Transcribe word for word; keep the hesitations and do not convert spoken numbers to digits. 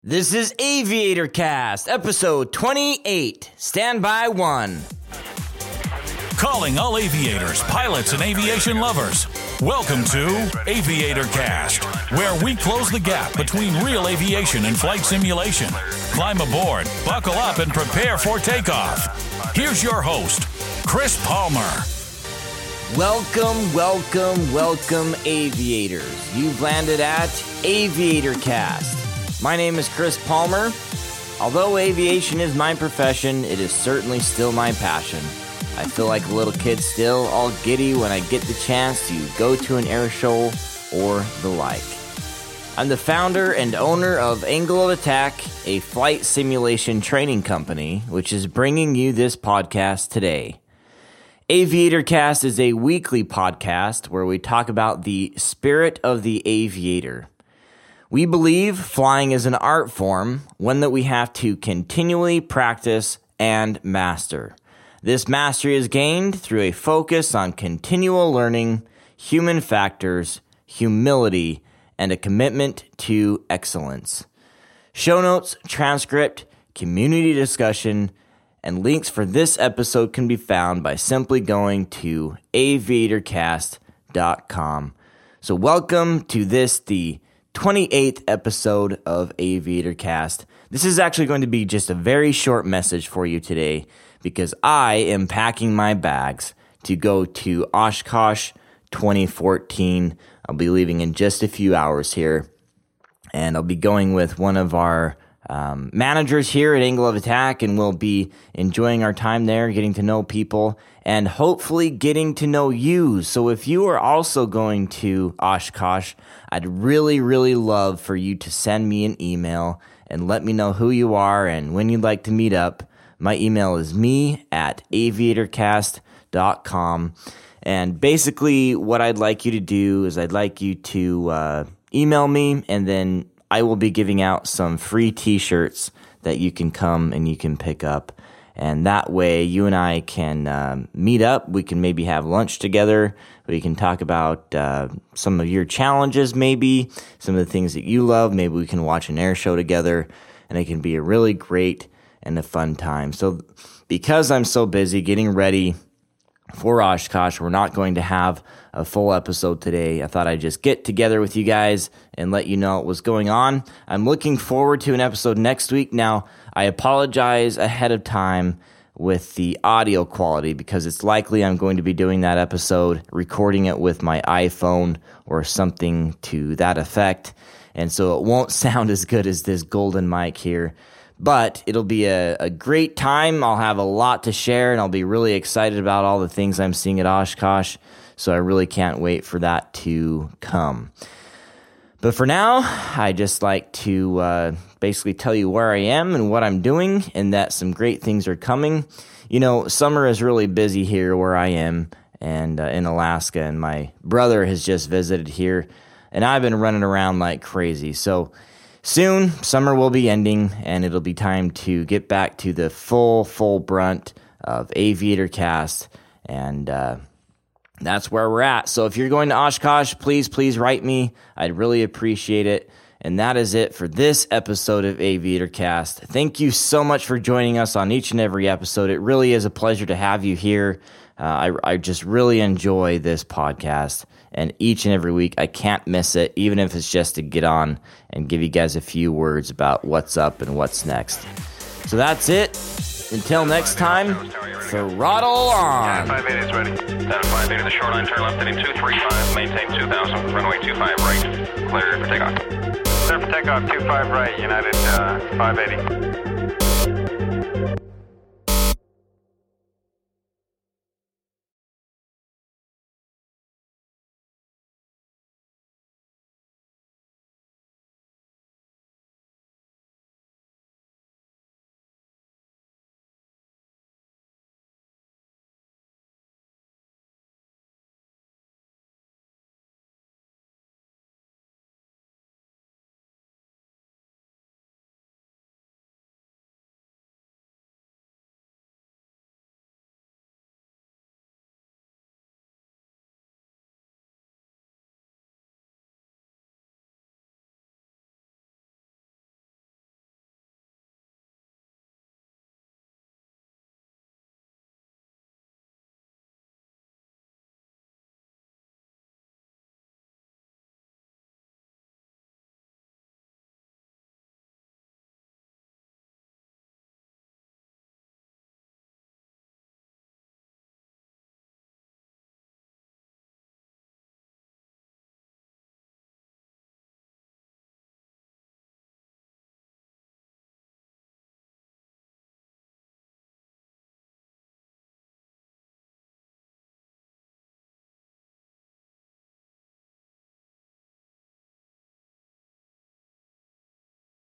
This is Aviator Cast, episode twenty-eight, Standby One. Calling all aviators, pilots, and aviation lovers. Welcome to Aviator Cast, where we close the gap between real aviation and flight simulation. Climb aboard, buckle up, and prepare for takeoff. Here's your host, Chris Palmer. Welcome, welcome, welcome, aviators. You've landed at Aviator Cast. My name is Chris Palmer. Although aviation is my profession, it is certainly still my passion. I feel like a little kid still, all giddy when I get the chance to go to an air show or the like. I'm the founder and owner of Angle of Attack, a flight simulation training company, which is bringing you this podcast today. Aviator Cast is a weekly podcast where we talk about the spirit of the aviator. We believe flying is an art form, one that we have to continually practice and master. This mastery is gained through a focus on continual learning, human factors, humility, and a commitment to excellence. Show notes, transcript, community discussion, and links for this episode can be found by simply going to aviator cast dot com. So welcome to this, the twenty-eighth episode of Aviator Cast. This is actually going to be just a very short message for you today because I am packing my bags to go to Oshkosh twenty fourteen. I'll be leaving in just a few hours here, and I'll be going with one of our um, managers here at Angle of Attack, and we'll be enjoying our time there, getting to know people, and hopefully getting to know you. So if you are also going to Oshkosh, I'd really, really love for you to send me an email and let me know who you are and when you'd like to meet up. My email is me at aviator cast dot com. And basically what I'd like you to do is I'd like you to uh, email me, and then I will be giving out some free t-shirts that you can come and you can pick up. And that way you and I can um, meet up. We can maybe have lunch together. We can talk about uh, some of your challenges, maybe some of the things that you love. Maybe we can watch an air show together, and it can be a really great and a fun time. So because I'm so busy getting ready for Oshkosh, we're not going to have a full episode today. I thought I'd just get together with you guys and let you know what was going on. I'm looking forward to an episode next week. Now, I apologize ahead of time with the audio quality because it's likely I'm going to be doing that episode, recording it with my iPhone or something to that effect. And so it won't sound as good as this golden mic here. But it'll be a, a great time. I'll have a lot to share, and I'll be really excited about all the things I'm seeing at Oshkosh. So I really can't wait for that to come. But for now, I just like to uh, basically tell you where I am and what I'm doing, and that some great things are coming. You know, summer is really busy here where I am, and uh, in Alaska, and my brother has just visited here, and I've been running around like crazy. So soon, summer will be ending, and it'll be time to get back to the full, full brunt of Aviator Cast, and uh, that's where we're at. So if you're going to Oshkosh, please, please write me. I'd really appreciate it. And that is it for this episode of Aviator Cast. Thank you so much for joining us on each and every episode. It really is a pleasure to have you here. Uh, I, I just really enjoy this podcast, and each and every week I can't miss it, even if it's just to get on and give you guys a few words about what's up and what's next. So that's it. Until next time, throttle on. five eighty is ready. Down five eighty, the shoreline, turn left, heading two three five, maintain two thousand, runway two five right, clear for takeoff. Clear for takeoff, two five right, United uh, five eighty.